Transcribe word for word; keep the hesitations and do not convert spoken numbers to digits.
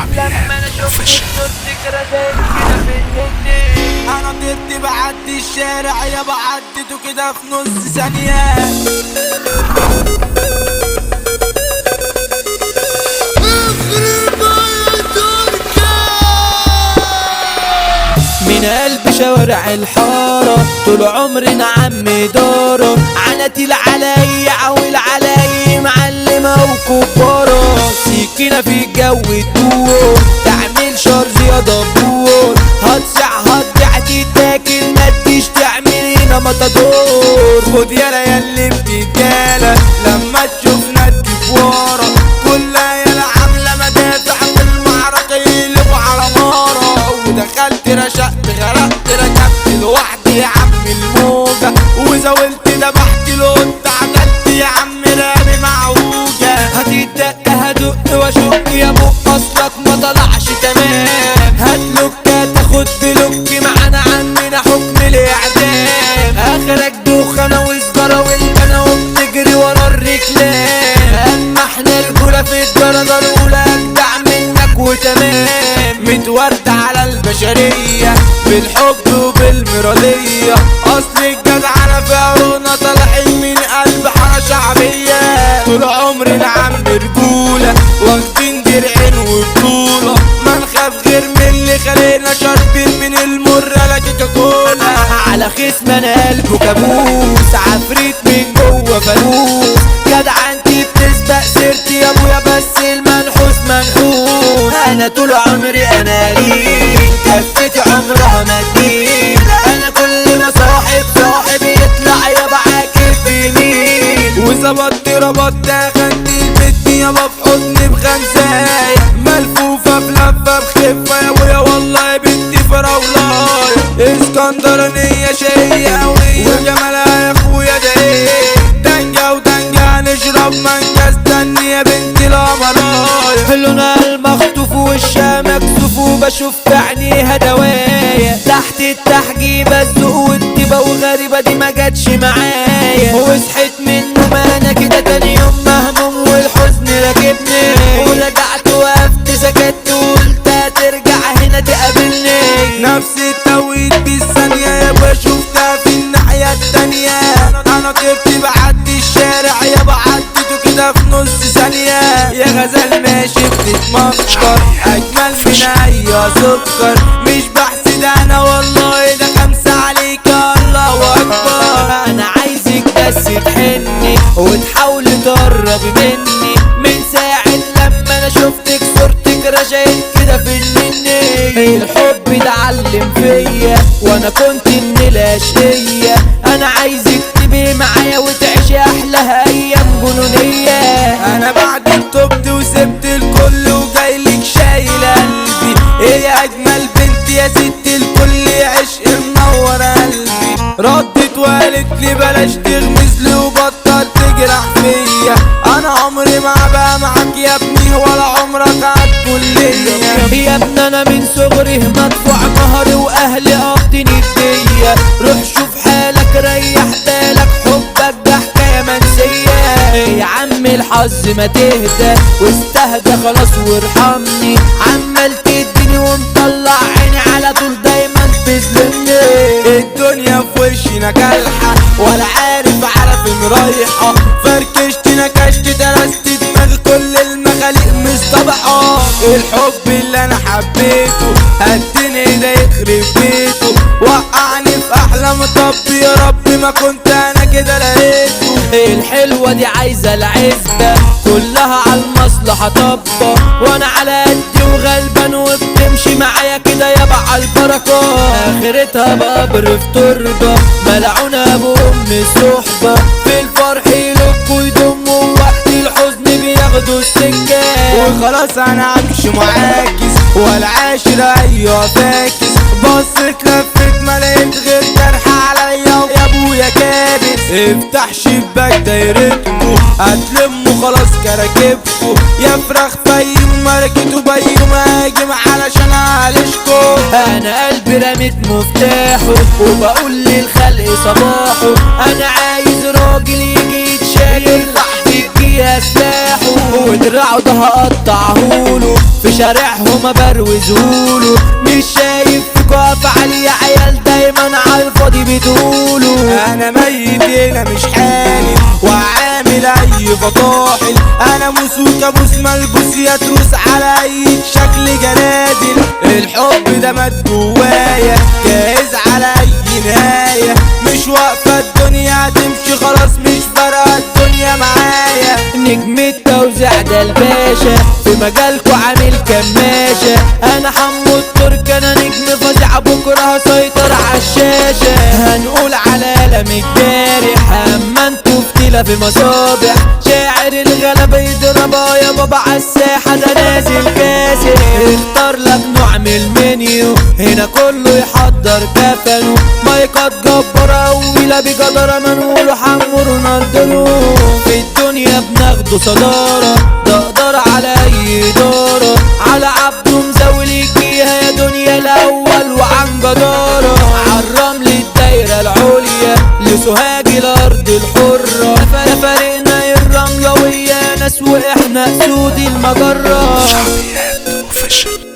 لما انا شفتك صرت كده كده في النجم. انا طرت بعدي الشارع يا بعدته كده في نص ثانية. من قلب شوارع الحارة طول عمرنا عم دارة عناتيل علي عويل علي معلمة وكبارة سكينة في الجو تدور تعمل شرز يا دبور هتصع هتضيع تتاكل متجيش تعمل هنا مطادور. خد يالا ياللي بتتجالى لما تشوفنا تجيب ورا كلها يالا عاملة مدافع في المعركة يقلبوا على مارة. ودخلت رشقت غرقت ركبت لوحدي يا عم الموجة وزاولت دبحت لقط عدلت يا عم رامي معوجة. هتدق هدق واشق يا ابو اصلك ما طلعش تمام هتلوك تاخد بلوك معانا عمنا حكم الاعدام اخرك دوخنة وسجارة والبنا وبتجري ورا الرجلان اما احنا رجولة في الدرجة الاولى اجدع منك وتمام متورد على البشرية بالحب وبالمرضية اصل الجدعنة في عرونا طالعين من قلب حارة شعبية. طول عمرنا عم رجولة واخدين درعين وبطولة ما نخاف غير من اللي خلينا شاربين من المرة لا كوكاكولا. على خصم انا قلبه كابوس عفريت من جوه فانوس جدعنتي بتسبق سيرتي يا ابويا بس المنحوس منحوس. انا طول عمري انا ليك كفتي عمرها ما تجيب انا كل ما صاحب صاحب يطلع يابا عاكف بيمين وظبطت ربطت اخدت البيت يابا في حضني بخمساية ملفوفة بلفة بخفة يا ابويا والله بنتي فراولاية اسكندرانية شقية قوية وجمالها يا اخويا ده ايه دنجة ودنجة نشرب مانجا استني يا بنتي القمراية. لونها المخطوف ووشها مكسوف وبشوف في عينيها دوايا تحت التحجيبة الذوق والطيبة وغريبة دي ما جاتش معايا وصحيت منه ما انا كده تاني يوم مهموم والحزن راكبني ورجعت وقفت سكت وقلت هترجع هنا تقابلني نفس التوقيت بالثانية يا ابويا شفتها في الناحية التانية. انا طرت بعدي الشارع يا بعدته كده في نص ثانية يا غزال ماشي بتتمخر اجمل من اي سكر مش بحسد انا والله ده خمسة عليك الله اكبر. انا عايزك بس تحني وتحاولي تقربي مني من ساعة لما انا شفتك صورتك رشقت كده في النني الحب ده علم فيا وانا كنت من الاشقية انا عايزك تبقي معايا وتعيشي احلى ايام جنونية. انا بعد الطبت وسبت الكل وجايلك شايل قلبي ايه يا اجمل بنت يا ست الكل عشق منور قلبي. ردت وقالت لي بلاش تغمز لي وبطل تجرح فيا انا عمري ما بقى معاك يا ابني ولا عمرك هتكون ليا. يا ابني انا من صغري مدفوع مهري واهلي قابضين الدية روح شوف حالك ريح بالك حبك ده حكاية منسية يا عم الحظ ما تهدى واستهدى خلاص وارحمني عمال تديني ومطلع عيني على طول دايما تظلمني. الدنيا في وشنا كالحة ولا عارف على فين رايحة فركشت نكشت درست دماغ كل المخاليق مصطبحة. الحب اللي انا حبيته هديني ده يخرب بيته وقعني في احلى مطب يا رب ما كنت انا كده لقيته. الحلوة دي عايزة العزبة كلها على المصلحة طبة وانا على قدي وغلبان وبتمشي معايا كده يابا على البركة اخرتها بقبر في تربة ملعونة بأم الصحبة في الفرح يلقوا يضموا وقت الحزن بياخدوا السكة وخلاص انا همشي معاكس والعاشرة ايوه فاكس بصيت لفت ما لقيت غير جرح عليا ويا ابويا كابس. افتح شباك دايرتكو هتلموا خلاص كراكبكو يا فراخ فيوم ماركتو بيوم هاجم علشان اعالجكو. انا قلبي رميت مفتاحه وبقول للخلق صباحه انا عايز راجل يجي يتشايل يرفع في الجيه سلاحه ودراعه ده هقطعهوله في شارعهم ابروزهوله. مش شايف فيكوا افعال يا عيال دايما عالفاضي بتقولوا. انا ميت هنا مش حالي وعامل اي فطاحل، انا موسوكا بوس ملبوس يا تروس على اي شكل جنادل. الحب ده مات جوايا جاهز على اي نهاية، مش واقفة الدنيا تمشي خلاص مش فارقة الدنيا معايا. نجم التوزيع ده الباشا في مجالكوا عامل كماشة، انا حمو الترك انا نجم فظيع بكره هسيطر عالشاشة. هنقول على قلم الجارح اما انتوا فتيلة في مصابح، شاعر الغلبة يضربها يا بابا عالساحة ده نازل كاسح. اختار لك نوع من المنيو هنا كله يحضر كفنه، مايكات جبارة ويلا بجدارة منقول حمو رونالدو. في الدنيا بناخده صدارة ده اقدر على اي دارة، على عبده مزاول يجيها يا دنيا الاول وعن جدارة. عالرمل الدايرة العليا لسوهاج الارض الحرة، ده فريقنا الرملة ويا ناس واحنا اسود المجرة. شعبيات اوفيشال.